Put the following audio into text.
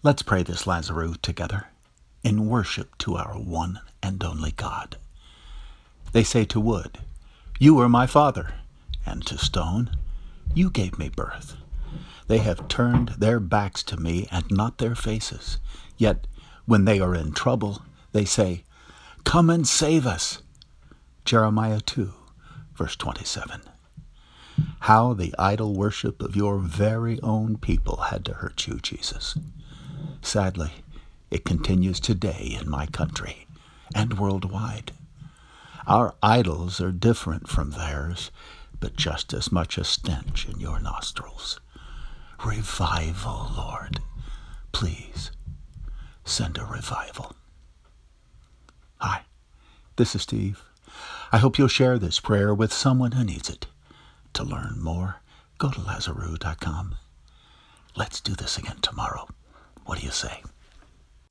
Let's pray this Lazarus together in worship to our one and only God. They say to wood, "You are my father," and to stone, "You gave me birth." They have turned their backs to me and not their faces. Yet when they are in trouble, they say, "Come and save us." Jeremiah 2, verse 27. How the idol worship of your very own people had to hurt you, Jesus. Sadly, it continues today in my country and worldwide. Our idols are different from theirs, but just as much a stench in your nostrils. Revival, Lord. Please, send a revival. Hi, this is Steve. I hope you'll share this prayer with someone who needs it. To learn more, go to Lazarus.com. Let's do this again tomorrow. What do you say?